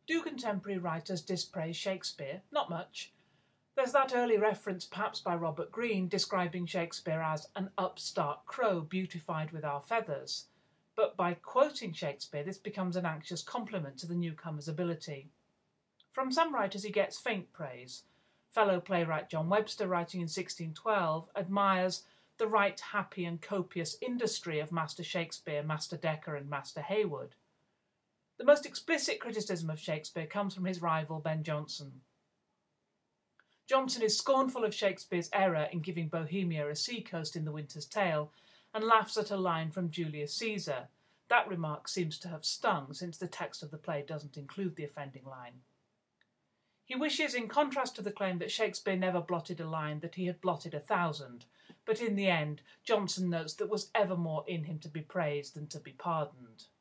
Do contemporary writers dispraise Shakespeare? Not much. There's that early reference, perhaps by Robert Greene, describing Shakespeare as an upstart crow beautified with our feathers. But by quoting Shakespeare, this becomes an anxious compliment to the newcomer's ability. From some writers he gets faint praise. Fellow playwright John Webster, writing in 1612, admires the right happy and copious industry of Master Shakespeare, Master Dekker and Master Heywood. The most explicit criticism of Shakespeare comes from his rival Ben Jonson. Jonson is scornful of Shakespeare's error in giving Bohemia a seacoast in The Winter's Tale and laughs at a line from Julius Caesar. That remark seems to have stung, since the text of the play doesn't include the offending line. He wishes, in contrast to the claim that Shakespeare never blotted a line, that he had blotted 1,000, but in the end, Jonson notes that was ever more in him to be praised than to be pardoned.